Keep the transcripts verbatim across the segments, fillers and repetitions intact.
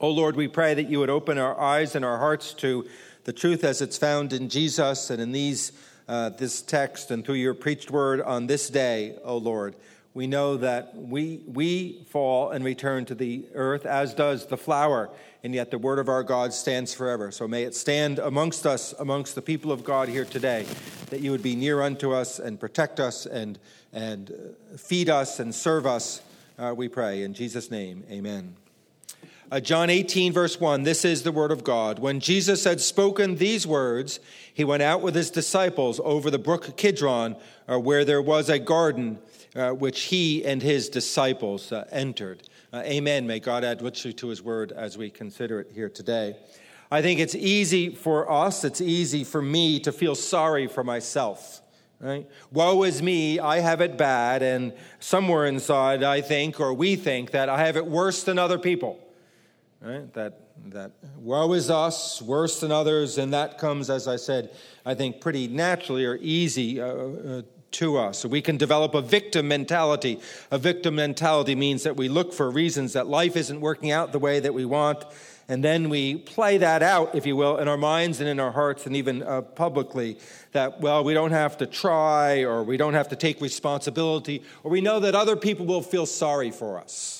Oh Lord, we pray that you would open our eyes and our hearts to the truth as it's found in Jesus and in these uh, this text and through your preached word on this day, oh Lord. We know that we we fall and return to the earth, as does the flower, and yet the word of our God stands forever. So may it stand amongst us, amongst the people of God here today, that you would be near unto us and protect us and, and feed us and serve us, uh, we pray. In Jesus' name, amen. Uh, John eighteen, verse one, this is the word of God. When Jesus had spoken these words, he went out with his disciples over the brook Kidron, uh, where there was a garden, uh, which he and his disciples uh, entered. Uh, amen. May God add richly to his word as we consider it here today. I think it's easy for us, it's easy for me to feel sorry for myself. Right? Woe is me, I have it bad, and somewhere inside I think, or we think, that I have it worse than other people. Right? That that woe is us, worse than others, and that comes, as I said, I think pretty naturally or easy uh, uh, to us. So we can develop a victim mentality. A victim mentality means that we look for reasons that life isn't working out the way that we want, and then we play that out, if you will, in our minds and in our hearts and even uh, publicly, that, well, we don't have to try, or we don't have to take responsibility, or we know that other people will feel sorry for us.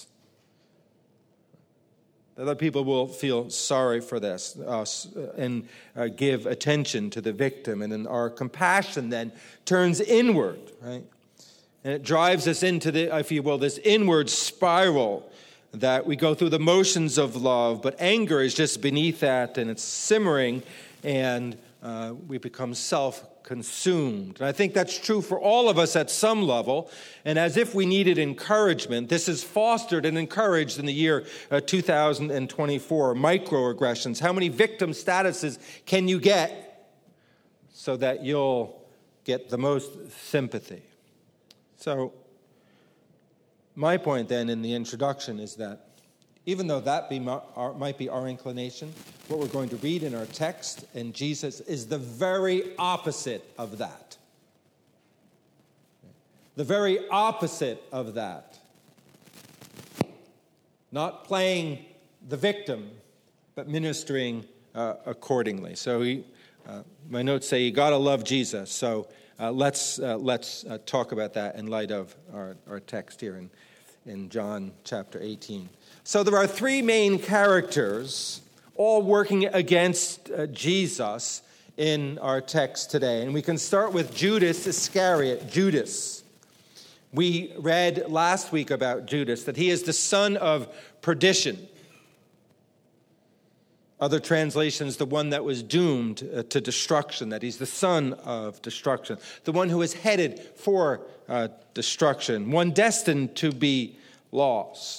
Other people will feel sorry for this, us, and uh, give attention to the victim. And then our compassion then turns inward, right? And it drives us into, the, if you will, this inward spiral that we go through the motions of love, but anger is just beneath that, and it's simmering, and uh, we become self-consumed. And I think that's true for all of us at some level, and as if we needed encouragement, this is fostered and encouraged in the year uh, two thousand twenty-four. Microaggressions. How many victim statuses can you get so that you'll get the most sympathy? So, my point then in the introduction is that even though that be our, might be our inclination, what we're going to read in our text in Jesus is the very opposite of that. The very opposite of that. Not playing the victim, but ministering uh, accordingly. So he, uh, my notes say you got to love Jesus. So uh, let's uh, let's uh, talk about that in light of our, our text here in, in John chapter eighteen. So there are three main characters all working against uh, Jesus in our text today. And we can start with Judas Iscariot, Judas. We read last week about Judas, that he is the son of perdition. Other translations, the one that was doomed uh, to destruction, that he's the son of destruction, the one who is headed for uh, destruction, one destined to be lost.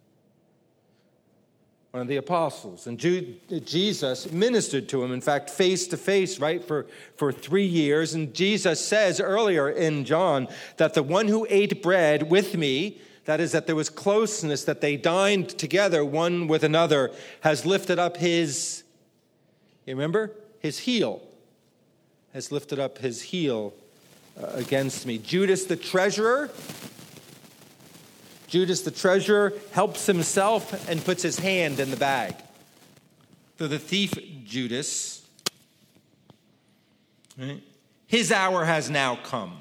One of the apostles. And Jesus ministered to him, in fact, face to face, right, for, for three years. And Jesus says earlier in John that the one who ate bread with me, that is, that there was closeness, that they dined together one with another, has lifted up his, you remember? His heel. Has lifted up his heel uh, against me. Judas the treasurer. Judas the treasurer helps himself and puts his hand in the bag. So the thief Judas, right? His hour has now come.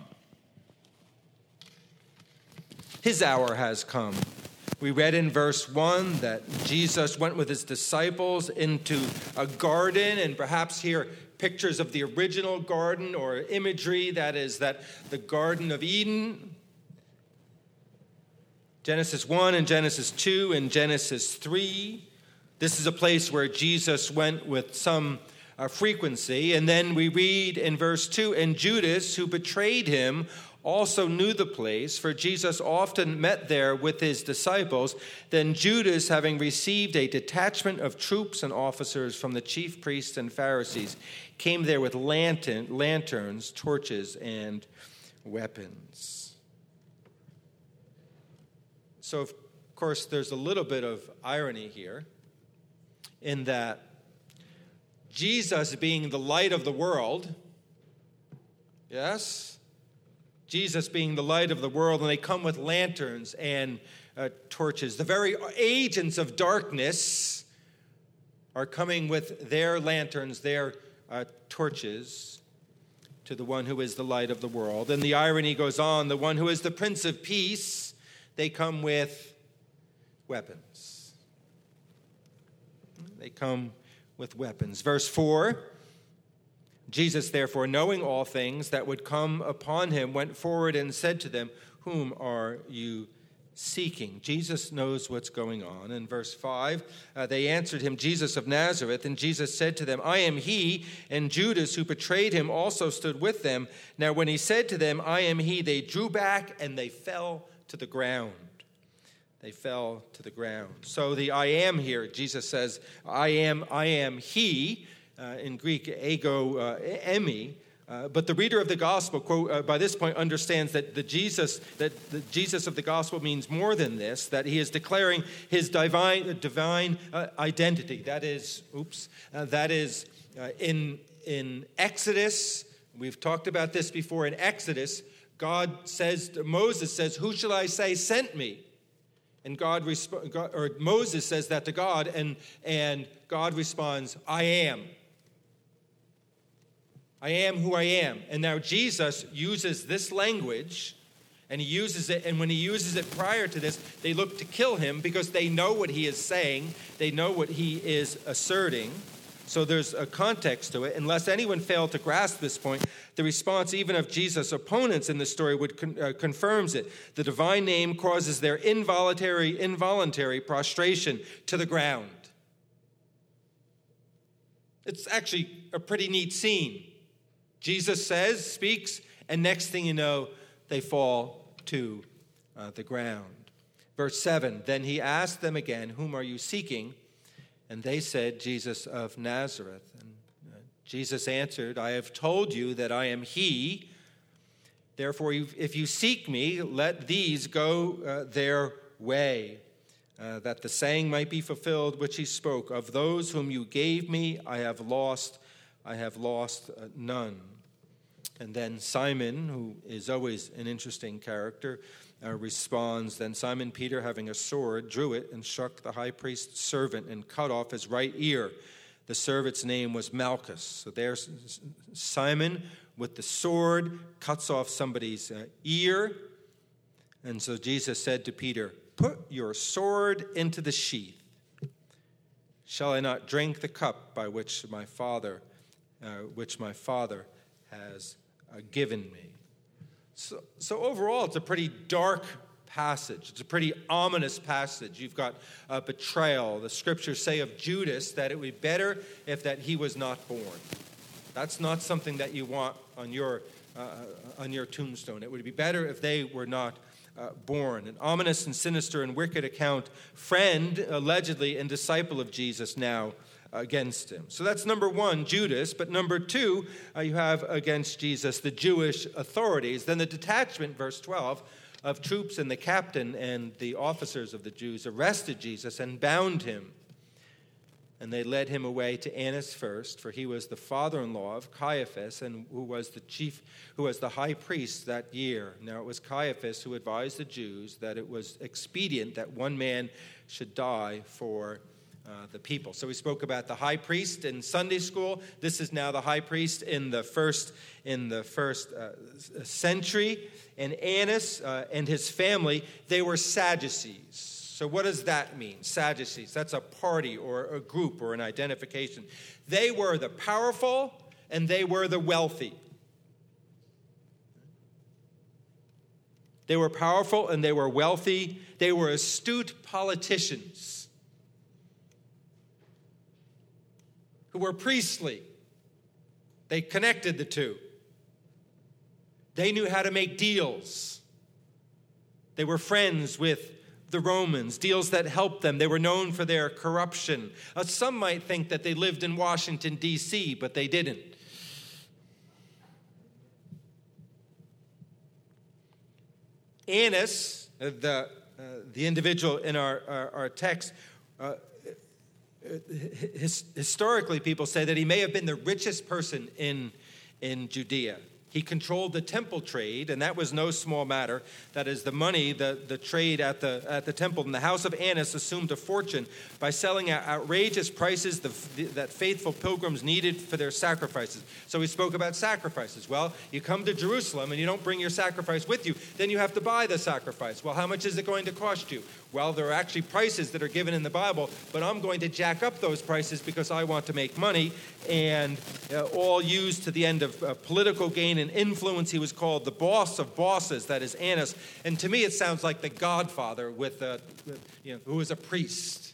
His hour has come. We read in verse one that Jesus went with his disciples into a garden, and perhaps here pictures of the original garden or imagery, that is that the Garden of Eden. Genesis one and Genesis two and Genesis three. This is a place where Jesus went with some uh, frequency. And then we read in verse two, and Judas, who betrayed him, also knew the place, for Jesus often met there with his disciples. Then Judas, having received a detachment of troops and officers from the chief priests and Pharisees, came there with lantern, lanterns, torches, and weapons. So, of course, there's a little bit of irony here in that Jesus, being the light of the world, yes, Jesus being the light of the world, and they come with lanterns and uh, torches, the very agents of darkness, are coming with their lanterns, their uh, torches, to the one who is the light of the world. And the irony goes on, the one who is the Prince of Peace, they come with weapons. They come with weapons. Verse four, Jesus, therefore, knowing all things that would come upon him, went forward and said to them, whom are you seeking? Jesus knows what's going on. In verse five, uh, they answered him, Jesus of Nazareth. And Jesus said to them, I am he. And Judas, who betrayed him, also stood with them. Now when he said to them, I am he, they drew back and they fell to the ground. They fell to the ground. So the I am here, Jesus says, I am, I am he, uh, in Greek, ego uh, emi. Uh, but the reader of the gospel, quote, uh, by this point, understands that the Jesus, that the Jesus of the gospel means more than this. That he is declaring his divine, divine uh, identity. That is, oops, uh, that is uh, in in Exodus. We've talked about this before. In Exodus, God says, Moses says, "Who shall I say sent me?" And God, resp- God or Moses says that to God, and and God responds, "I am." I am who I am. And now Jesus uses this language, and he uses it, and when he uses it prior to this, they look to kill him because they know what he is saying. They know what he is asserting. So there's a context to it. Unless anyone failed to grasp this point, the response even of Jesus' opponents in the story would con- uh, confirms it. The divine name causes their involuntary, involuntary prostration to the ground. It's actually a pretty neat scene. Jesus says, speaks, and next thing you know, they fall to uh, the ground. Verse seven, then he asked them again, whom are you seeking? And they said, Jesus of Nazareth. And uh, Jesus answered, I have told you that I am he. Therefore, if you seek me, let these go uh, their way, uh, that the saying might be fulfilled which he spoke, of those whom you gave me, I have lost, I have lost uh, none. And then Simon, who is always an interesting character, uh, responds, then Simon Peter, having a sword, drew it and struck the high priest's servant and cut off his right ear. The servant's name was Malchus. So there's Simon with the sword, cuts off somebody's uh, ear. And so Jesus said to Peter, put your sword into the sheath. Shall I not drink the cup by which my Father, uh, which my Father has uh, given me? So, so overall, it's a pretty dark passage. It's a pretty ominous passage. You've got uh, betrayal. The scriptures say of Judas that it would be better if that he was not born. That's not something that you want on your uh, on your tombstone. It would be better if they were not uh, born. An ominous and sinister and wicked account. Friend, allegedly, and disciple of Jesus now against him. So that's number one, Judas. But number two, uh, you have against Jesus the Jewish authorities. Then the detachment, verse twelve, of troops and the captain and the officers of the Jews arrested Jesus and bound him. And they led him away to Annas first, for he was the father-in-law of Caiaphas, and who was the chief, who was the high priest that year. Now it was Caiaphas who advised the Jews that it was expedient that one man should die for Uh, the people. So we spoke about the high priest in Sunday school. This is now the high priest in the first in the first uh, century. And Annas uh, and his family, they were Sadducees. So what does that mean? Sadducees. That's a party or a group or an identification. They were the powerful and they were the wealthy. They were powerful and they were wealthy. They were astute politicians who were priestly. They connected the two. They knew how to make deals. They were friends with the Romans, deals that helped them. They were known for their corruption. Uh, some might think that they lived in Washington, D C, but they didn't. Annas, uh, the, uh, the individual in our, our, our text, uh, His, historically, people say that he may have been the richest person in, in Judea. He controlled the temple trade, and that was no small matter. That is, the money, the, the trade at the at the temple. And the house of Annas assumed a fortune by selling at outrageous prices the, the, that faithful pilgrims needed for their sacrifices. So he spoke about sacrifices. Well, you come to Jerusalem and you don't bring your sacrifice with you, then you have to buy the sacrifice. Well, how much is it going to cost you? Well, there are actually prices that are given in the Bible, but I'm going to jack up those prices because I want to make money, and uh, all used to the end of uh, political gain and influence. He was called the boss of bosses, that is Annas. And to me, it sounds like the Godfather with, uh, you know, who was a priest.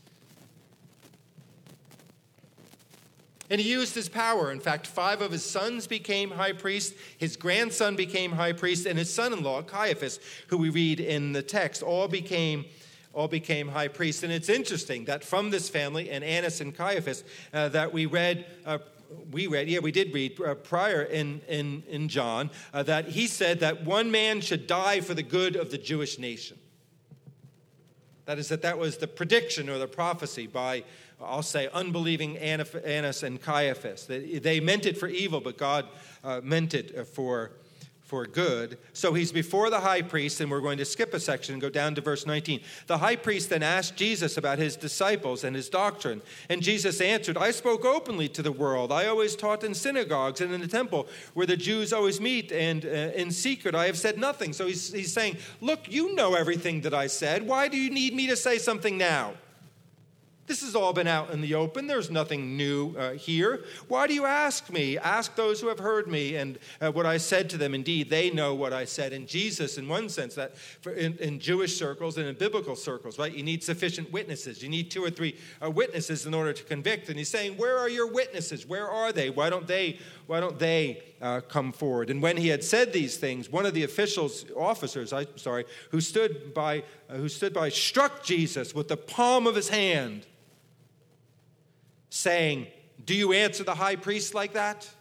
And he used his power. In fact, five of his sons became high priests, his grandson became high priest, and his son-in-law, Caiaphas, who we read in the text, all became all became high priests. And it's interesting that from this family, and Annas and Caiaphas, uh, that we read, uh, we read, yeah, we did read uh, prior in, in, in John, uh, that he said that one man should die for the good of the Jewish nation. That is, that that was the prediction or the prophecy by, I'll say, unbelieving Annas and Caiaphas. They meant it for evil, but God uh, meant it for for good. So he's before the high priest, and we're going to skip a section and go down to verse nineteen. The high priest then asked Jesus about his disciples and his doctrine. And Jesus answered, I spoke openly to the world. I always taught in synagogues and in the temple where the Jews always meet, and uh, in secret I have said nothing. So he's, he's saying, look, you know everything that I said. Why do you need me to say something now? This has all been out in the open. There's nothing new uh, here. Why do you ask me? Ask those who have heard me and uh, what I said to them. Indeed, they know what I said. And Jesus, in one sense, that for in, in Jewish circles and in biblical circles, right, you need sufficient witnesses. You need two or three uh, witnesses in order to convict. And he's saying, where are your witnesses? Where are they? Why don't they, why don't they uh, come forward? And when he had said these things, one of the officials, officers, I'm sorry, who stood by, uh, who stood by, struck Jesus with the palm of his hand, saying, do you answer the high priest like that?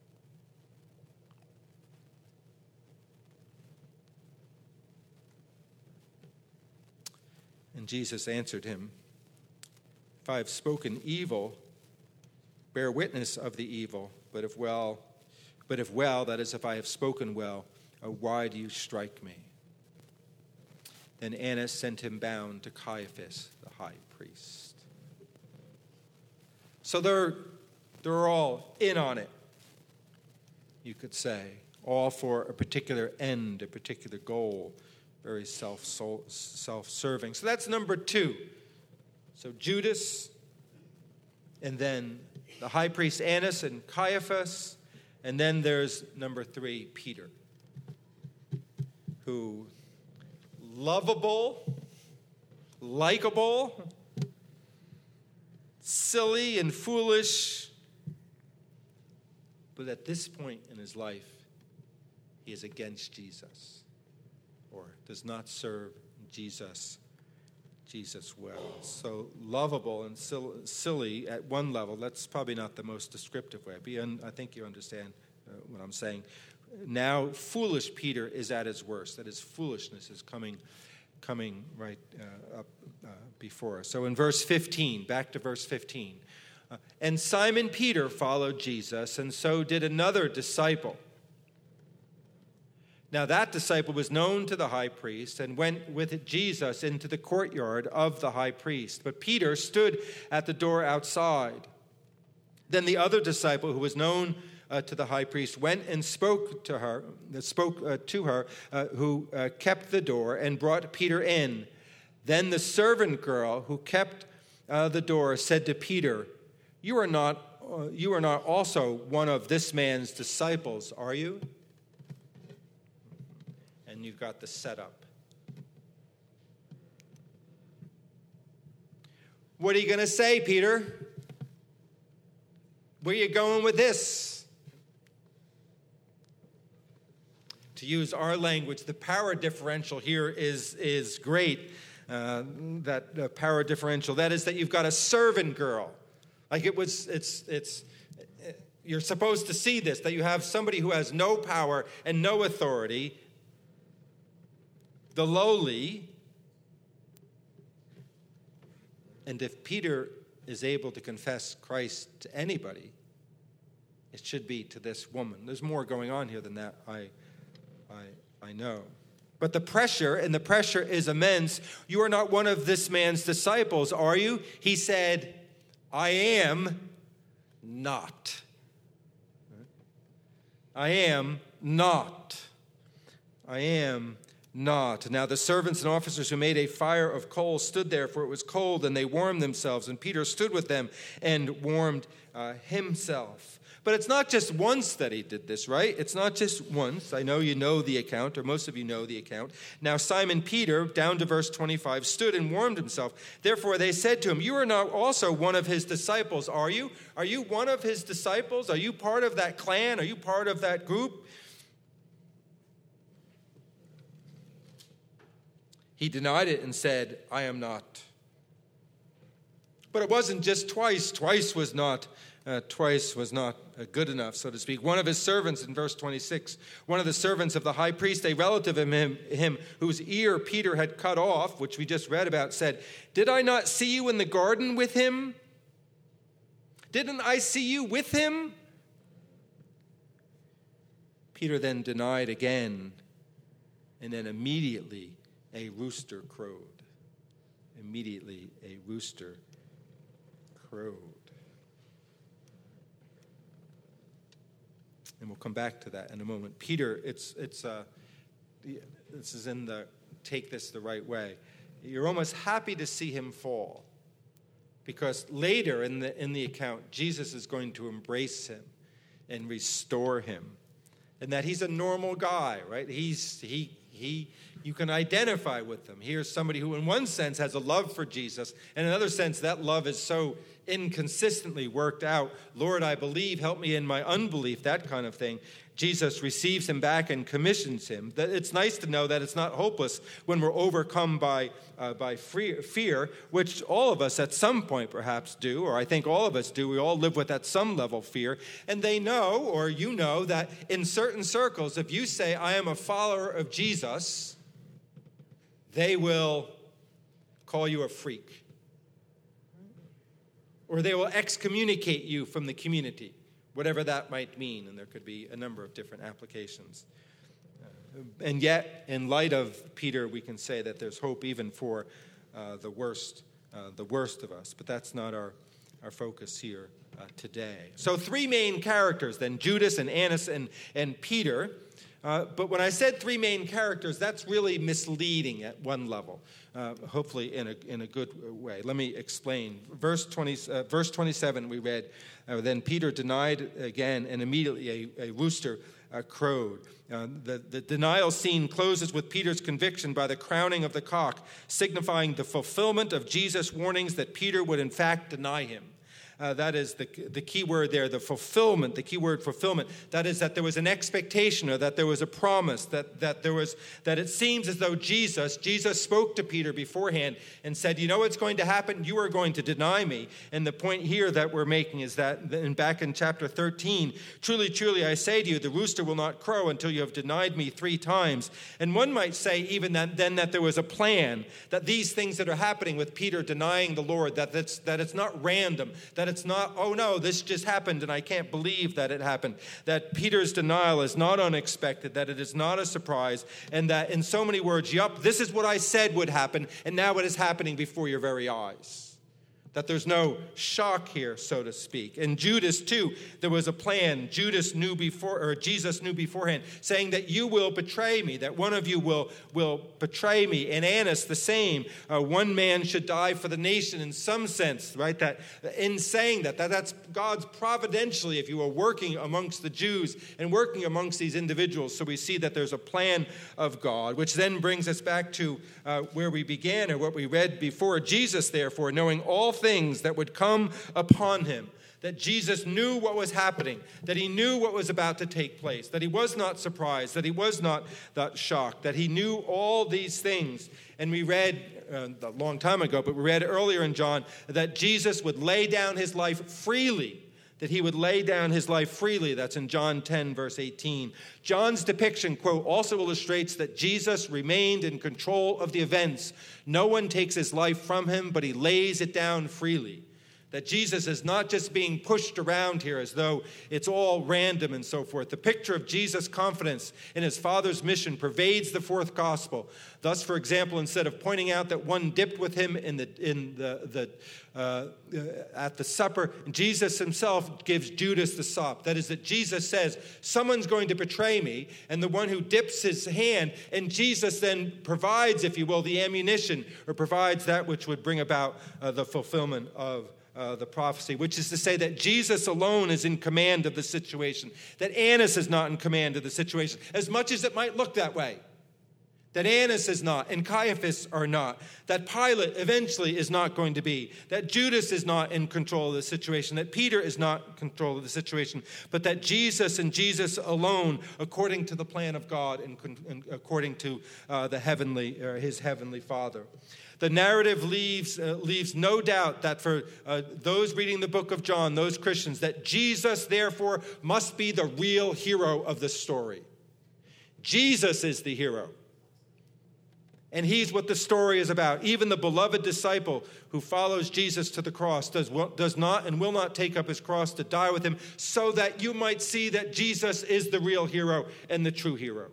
And Jesus answered him, if I have spoken evil, bear witness of the evil, but if well, but if well, that is, if I have spoken well, uh, why do you strike me? Then Annas sent him bound to Caiaphas, the high priest. So they're, they're all in on it, you could say, all for a particular end, a particular goal, very self, self-serving. So that's number two. So Judas, and then the high priest Annas and Caiaphas, and then there's number three, Peter, who lovable, likable, silly and foolish, but at this point in his life, he is against Jesus, or does not serve Jesus, Jesus well. So lovable and silly at one level, that's probably not the most descriptive way, but I think you understand uh, what I'm saying. Now, foolish Peter is at his worst. That his foolishness is coming coming right uh, up uh, before us. So in verse fifteen, back to verse fifteen. Uh, and Simon Peter followed Jesus, and so did another disciple. Now that disciple was known to the high priest and went with Jesus into the courtyard of the high priest. But Peter stood at the door outside. Then the other disciple, who was known Uh, to the high priest, went and spoke to her, spoke uh, to her, uh, who uh, kept the door, and brought Peter in. Then the servant girl who kept uh, the door said to Peter, "You are not, uh, you are not also one of this man's disciples, are you?" And you've got the setup. What are you going to say, Peter? Where are you going with this? To use our language, the power differential here is, is great, uh, that uh, power differential. That is that you've got a servant girl. Like it was, it's, it's, you're supposed to see this, that you have somebody who has no power and no authority, the lowly. And if Peter is able to confess Christ to anybody, it should be to this woman. There's more going on here than that, I, I, I know. But the pressure, and the pressure is immense. You are not one of this man's disciples, are you? He said, I am not. I am not. I am not. Now the servants and officers who made a fire of coals stood there, for it was cold, and they warmed themselves. And Peter stood with them and warmed uh, himself. But it's not just once that he did this, right? It's not just once. I know you know the account, or most of you know the account. Now Simon Peter, down to verse twenty-five, stood and warmed himself. Therefore they said to him, you are not also one of his disciples, are you? Are you one of his disciples? Are you part of that clan? Are you part of that group? He denied it and said, I am not. But it wasn't just twice. Twice was not Uh, twice was not uh, good enough, so to speak. One of his servants, in verse twenty-six, one of the servants of the high priest, a relative of him, him whose ear Peter had cut off, which we just read about, said, did I not see you in the garden with him? Didn't I see you with him? Peter then denied again, and then immediately a rooster crowed. Immediately a rooster crowed. And we'll come back to that in a moment. Peter, it's it's uh, this is in the take this the right way. You're almost happy to see him fall, because later in the in the account, Jesus is going to embrace him and restore him, and that he's a normal guy, right? He's he he. You can identify with him. Here's somebody who, in one sense, has a love for Jesus, and in another sense, that love is so inconsistently worked out. Lord, I believe, help me in my unbelief, that kind of thing. Jesus receives him back and commissions him. It's nice to know that it's not hopeless when we're overcome by uh, by fear, which all of us at some point perhaps do, or I think all of us do. We all live with at some level fear. And they know, or you know, that in certain circles, if you say, I am a follower of Jesus, they will call you a freak. Or they will excommunicate you from the community, whatever that might mean. And there could be a number of different applications. Uh, and yet, in light of Peter, we can say that there's hope even for uh, the worst, uh, the worst of us. But that's not our, our focus here uh, today. So three main characters, then Judas and Annas and, and Peter. Uh, but when I said three main characters, that's really misleading at one level, uh, hopefully in a in a good way. Let me explain. Verse twenty, uh, verse twenty-seven, we read, uh, then Peter denied again, and immediately a, a rooster uh, crowed. Uh, the, the denial scene closes with Peter's conviction by the crowning of the cock, signifying the fulfillment of Jesus' warnings that Peter would in fact deny him. Uh, that is the, the key word there, the fulfillment, the key word fulfillment. That is that there was an expectation, or that there was a promise, that, that there was, that it seems as though Jesus, Jesus spoke to Peter beforehand and said, you know what's going to happen? You are going to deny me. And the point here that we're making is that, and back in chapter thirteen, truly, truly, I say to you, the rooster will not crow until you have denied me three times. And one might say even that, then that there was a plan, that these things that are happening with Peter denying the Lord, that, that's, that it's not random, that it's not, oh no, this just happened and I can't believe that it happened. That Peter's denial is not unexpected, that it is not a surprise, and that in so many words, yup, this is what I said would happen, and now it is happening before your very eyes. That there's no shock here, so to speak. And Judas, too, there was a plan. Judas knew before, or Jesus knew beforehand, saying that you will betray me, that one of you will, will betray me. And Annas, the same. Uh, one man should die for the nation in some sense, right? That in saying that, that, that's God's providentially, if you are working amongst the Jews and working amongst these individuals. So we see that there's a plan of God, which then brings us back to uh, where we began, or what we read before. Jesus, therefore, knowing all things, things that would come upon him, that Jesus knew what was happening, that he knew what was about to take place, that he was not surprised, that he was not that shocked, that he knew all these things. And we read uh, a long time ago, but we read earlier in John that Jesus would lay down his life freely, that he would lay down his life freely. That's in John ten, verse eighteen. John's depiction, quote, also illustrates that Jesus remained in control of the events. No one takes his life from him, but he lays it down freely. That Jesus is not just being pushed around here as though it's all random and so forth. The picture of Jesus' confidence in his Father's mission pervades the fourth gospel. Thus, for example, instead of pointing out that one dipped with him in the in the, the uh, uh, at the supper, Jesus himself gives Judas the sop. That is, that Jesus says, someone's going to betray me, and the one who dips his hand, and Jesus then provides, if you will, the ammunition, or provides that which would bring about uh, the fulfillment of Uh, the prophecy, which is to say that Jesus alone is in command of the situation, that Annas is not in command of the situation, as much as it might look that way. That Annas is not, and Caiaphas are not, that Pilate eventually is not going to be, that Judas is not in control of the situation, that Peter is not in control of the situation, but that Jesus and Jesus alone, according to the plan of God and, and according to uh, the heavenly, or his heavenly Father. The narrative leaves, uh, leaves no doubt that for uh, those reading the book of John, those Christians, that Jesus, therefore, must be the real hero of the story. Jesus is the hero. And he's what the story is about. Even the beloved disciple who follows Jesus to the cross does, does not and will not take up his cross to die with him, so that you might see that Jesus is the real hero and the true hero.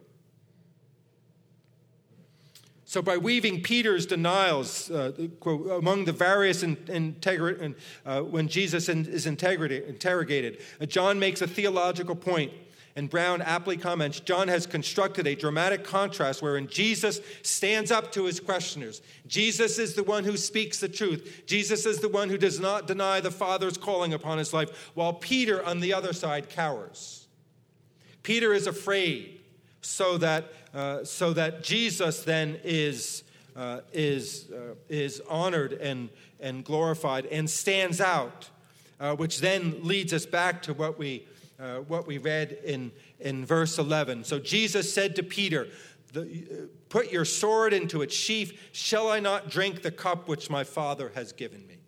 So by weaving Peter's denials uh, quote, among the various in, integri- uh, when Jesus in, is interrogated, uh, John makes a theological point, and Brown aptly comments, John has constructed a dramatic contrast wherein Jesus stands up to his questioners. Jesus is the one who speaks the truth. Jesus is the one who does not deny the Father's calling upon his life, while Peter, on the other side, cowers. Peter is afraid, so that uh, so that Jesus then is uh, is uh, is honored and and glorified and stands out, uh, which then leads us back to what we uh, what we read in in verse eleven. So Jesus said to Peter, the, uh, "Put your sword into its sheath. Shall I not drink the cup which my Father has given me?"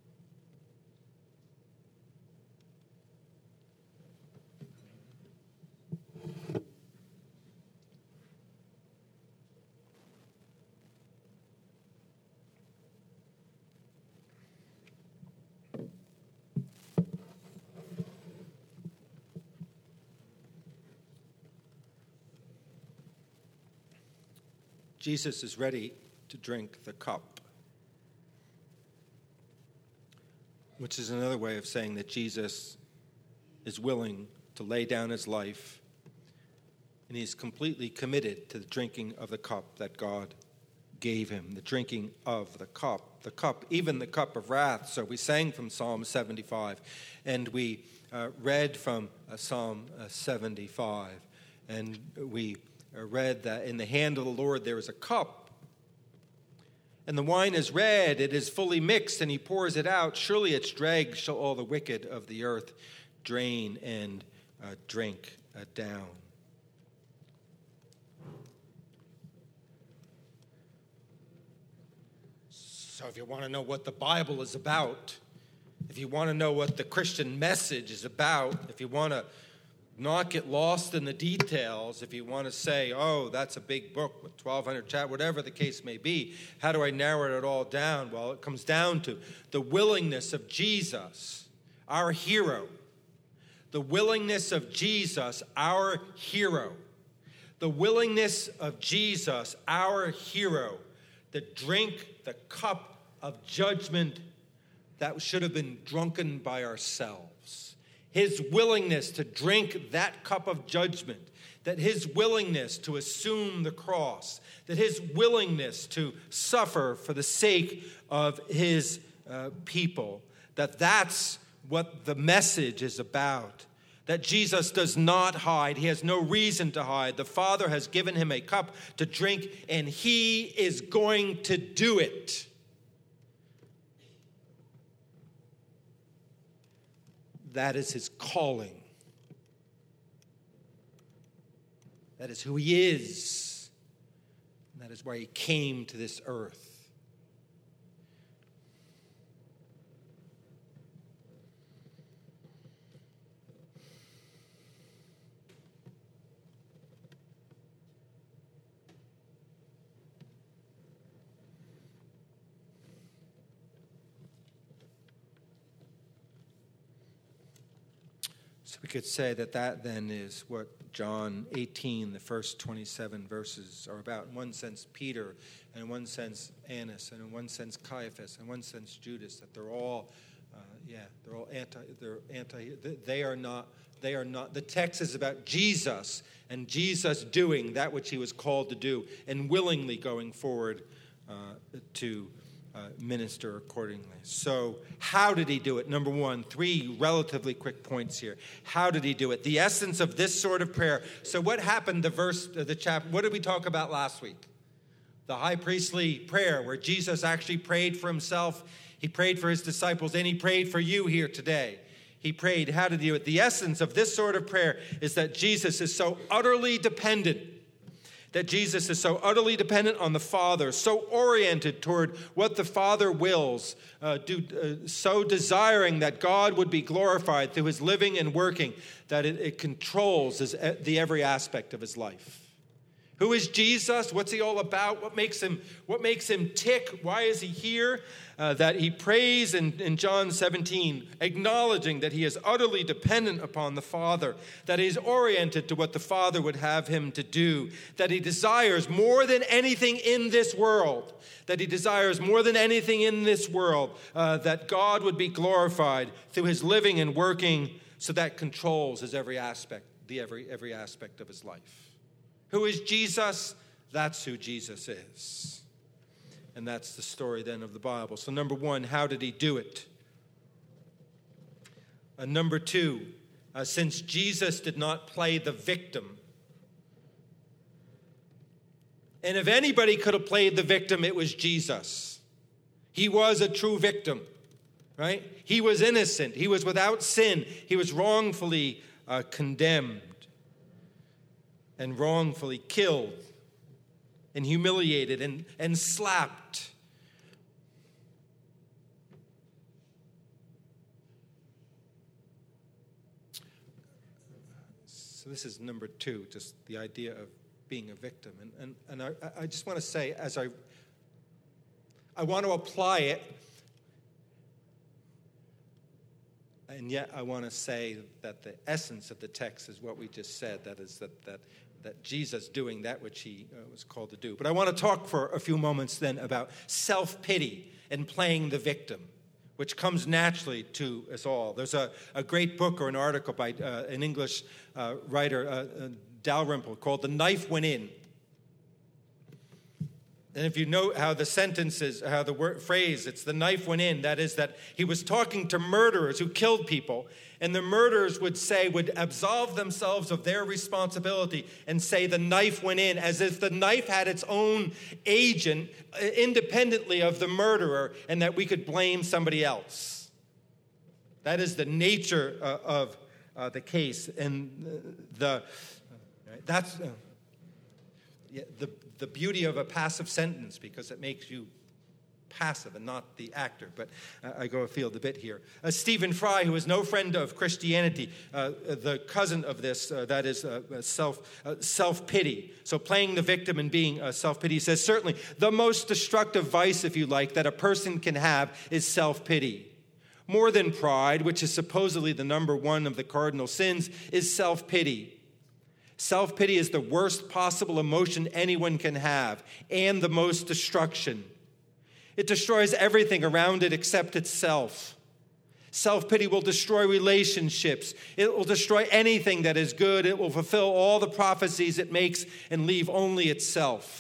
Jesus is ready to drink the cup, which is another way of saying that Jesus is willing to lay down his life, and he's completely committed to the drinking of the cup that God gave him, the drinking of the cup, the cup, even the cup of wrath. So we sang from Psalm seventy-five, and we uh, read from uh, Psalm uh, seventy-five, and we uh, read that in the hand of the Lord there is a cup, and the wine is red, it is fully mixed, and he pours it out. Surely its dregs shall all the wicked of the earth drain and uh, drink uh, down. So if you want to know what the Bible is about, if you want to know what the Christian message is about, if you want to not get lost in the details, if you want to say, oh, that's a big book with twelve hundred chapters, whatever the case may be, how do I narrow it all down? Well, it comes down to the willingness of Jesus, our hero. The willingness of Jesus, our hero. The willingness of Jesus, our hero, to drink the cup of judgment that should have been drunken by ourselves. His willingness to drink that cup of judgment, that his willingness to assume the cross, that his willingness to suffer for the sake of his uh, people, that that's what the message is about. That Jesus does not hide. He has no reason to hide. The Father has given him a cup to drink, and he is going to do it. That is his calling. That is who he is. And that is why he came to this earth. So we could say that that then is what John eighteen, the first twenty-seven verses are about. In one sense, Peter, and in one sense, Annas, and in one sense, Caiaphas, and in one sense, Judas. That they're all, uh, yeah, they're all anti. They're anti. They are not. They are not. The text is about Jesus and Jesus doing that which he was called to do, and willingly going forward uh, to uh, minister accordingly. So, how did he do it? Number one, three relatively quick points here. How did he do it? The essence of this sort of prayer. So, what happened? The verse, the chapter. What did we talk about last week? The high priestly prayer, where Jesus actually prayed for himself. He prayed for his disciples, and he prayed for you here today. He prayed. How did he do it? The essence of this sort of prayer is that Jesus is so utterly dependent, that Jesus is so utterly dependent on the Father, so oriented toward what the Father wills, uh, do, uh, so desiring that God would be glorified through his living and working, that it, it controls his, the every aspect of his life. Who is Jesus? What's he all about? What makes him, what makes him tick? Why is he here? Uh, that he prays in, in John seventeen, acknowledging that he is utterly dependent upon the Father, that he's oriented to what the Father would have him to do, that he desires more than anything in this world, that he desires more than anything in this world, uh, that God would be glorified through his living and working, so that controls his every aspect, the every every aspect of his life. Who is Jesus? That's who Jesus is. And that's the story then of the Bible. So number one, how did he do it? Uh, number two, uh, since Jesus did not play the victim, and if anybody could have played the victim, it was Jesus. He was a true victim, right? He was innocent. He was without sin. He was wrongfully uh, condemned and wrongfully killed and humiliated and, and slapped. So this is number two, just the idea of being a victim. And, and, and I, I just want to say, as I, I want to apply it, and yet I want to say that the essence of the text is what we just said, that is that that that Jesus doing that which he uh, was called to do. But I want to talk for a few moments then about self-pity and playing the victim, which comes naturally to us all. There's a, a great book or an article by uh, an English uh, writer, uh, uh, Dalrymple, called The Knife Went In. And if you note how the sentence is, how the word, phrase, it's the knife went in, that is that he was talking to murderers who killed people, and the murderers would say, would absolve themselves of their responsibility and say the knife went in, as if the knife had its own agent independently of the murderer, and that we could blame somebody else. That is the nature uh, of uh, the case, and the, that's... Uh, Yeah, the, the beauty of a passive sentence, because it makes you passive and not the actor. But uh, I go afield a bit here. Uh, Stephen Fry, who is no friend of Christianity, uh, the cousin of this, uh, that is uh, self, uh, self-pity. So playing the victim and being uh, self-pity, says, certainly the most destructive vice, if you like, that a person can have is self-pity. More than pride, which is supposedly the number one of the cardinal sins, is self-pity. Self-pity is the worst possible emotion anyone can have, and the most destruction. It destroys everything around it except itself. Self-pity will destroy relationships. It will destroy anything that is good. It will fulfill all the prophecies it makes and leave only itself.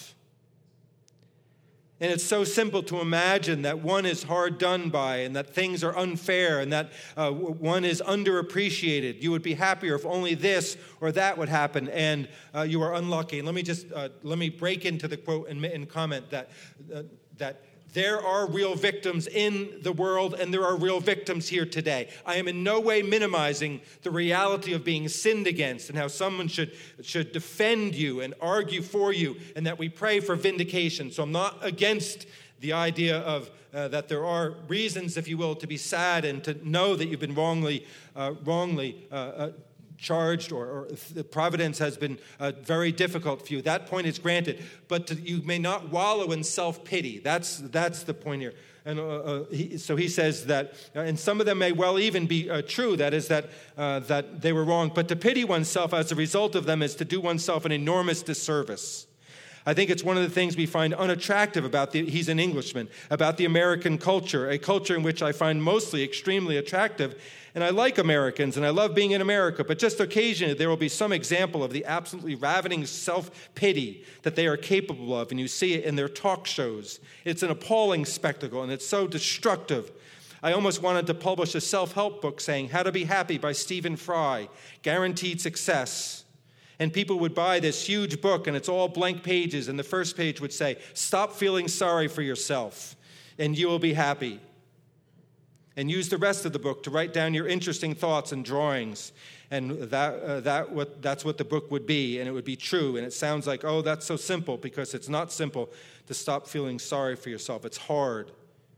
And it's so simple to imagine that one is hard done by, and that things are unfair, and that uh, one is underappreciated. You would be happier if only this or that would happen, and uh, you are unlucky. And let me just uh, let me break into the quote and, and comment that uh, that there are real victims in the world, and there are real victims here today. I am in no way minimizing the reality of being sinned against and how someone should, should defend you and argue for you, and that we pray for vindication. So I'm not against the idea of uh, that there are reasons, if you will, to be sad and to know that you've been wrongly, uh, wrongly uh, uh, charged, or, or the providence has been uh, very difficult for you. That point is granted, but to, you may not wallow in self-pity. That's that's the point here. And uh, uh, he, so he says that, uh, and some of them may well even be uh, true, that is that, uh, that they were wrong, but to pity oneself as a result of them is to do oneself an enormous disservice. I think it's one of the things we find unattractive about the, he's an Englishman, about the American culture, a culture in which I find mostly extremely attractive. And I like Americans, and I love being in America, but just occasionally there will be some example of the absolutely ravening self-pity that they are capable of, and you see it in their talk shows. It's an appalling spectacle, and it's so destructive. I almost wanted to publish a self-help book saying, How to Be Happy by Stephen Fry, Guaranteed Success. And people would buy this huge book, and it's all blank pages, and the first page would say, Stop feeling sorry for yourself, and you will be happy. And use the rest of the book to write down your interesting thoughts and drawings. And that, uh, that what, that's what the book would be, and it would be true. And it sounds like, oh, that's so simple, because it's not simple to stop feeling sorry for yourself. It's hard.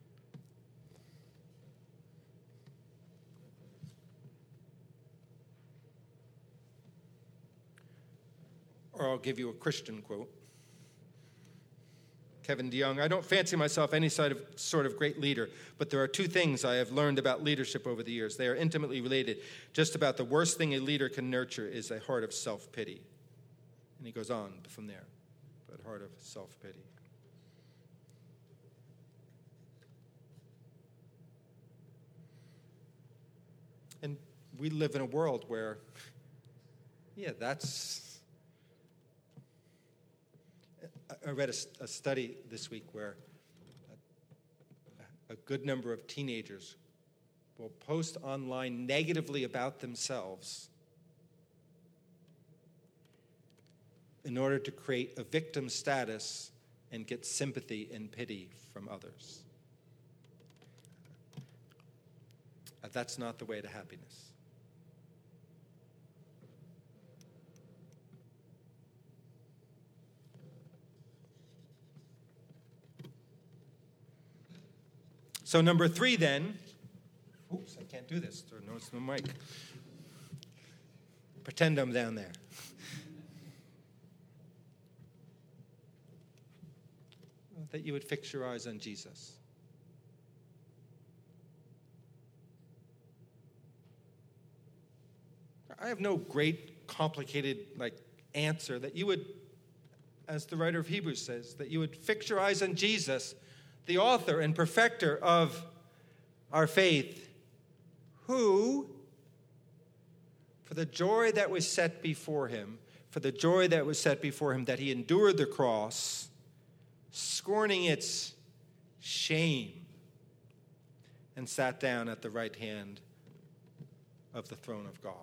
Or I'll give you a Christian quote. Kevin DeYoung, I don't fancy myself any sort of, sort of great leader, but there are two things I have learned about leadership over the years. They are intimately related. Just about the worst thing a leader can nurture is a heart of self-pity. And he goes on from there, but heart of self-pity. And we live in a world where, yeah, that's... I read a, a study this week where a, a good number of teenagers will post online negatively about themselves in order to create a victim status and get sympathy and pity from others. That's not the way to happiness. So number three then, oops, I can't do this. No, it's no mic. Pretend I'm down there. That you would fix your eyes on Jesus. I have no great, complicated, like, answer. That you would, as the writer of Hebrews says, that you would fix your eyes on Jesus, the author and perfecter of our faith, who, for the joy that was set before him, for the joy that was set before him, that he endured the cross, scorning its shame, and sat down at the right hand of the throne of God.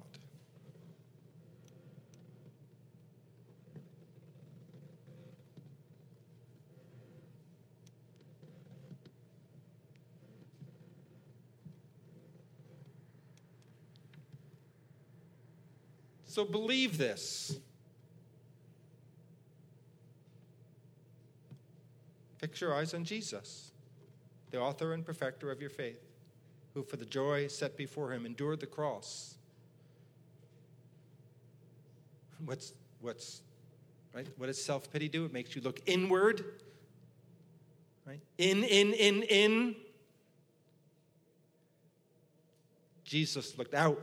So believe this. Fix your eyes on Jesus, the author and perfecter of your faith, who for the joy set before him endured the cross. What's, what's, right? What does self-pity do? It makes you look inward, right? In, in, in, in. Jesus looked out.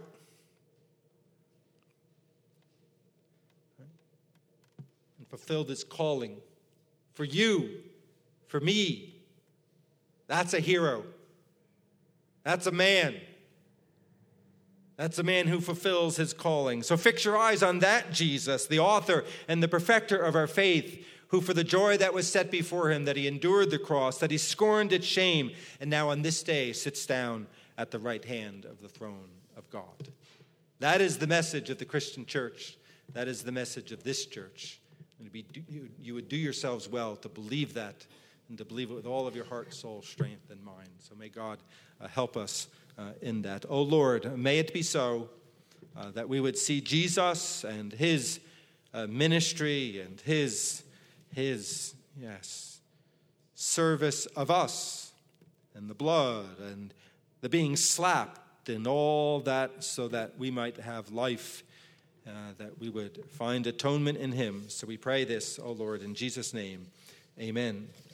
Fulfilled his calling for you, for me. That's a hero. That's a man. That's a man who fulfills his calling. So fix your eyes on that Jesus, the author and the perfecter of our faith, who for the joy that was set before him, that he endured the cross, that he scorned its shame, and now on this day sits down at the right hand of the throne of God. That is the message of the Christian church. That is the message of this church. And be, you would do yourselves well to believe that and to believe it with all of your heart, soul, strength, and mind. So may God uh, help us uh, in that. Oh, Lord, may it be so uh, that we would see Jesus and his uh, ministry and his, his, yes, service of us and the blood and the being slapped and all that so that we might have life. Uh, that we would find atonement in him. So we pray this, O Lord, in Jesus' name. Amen.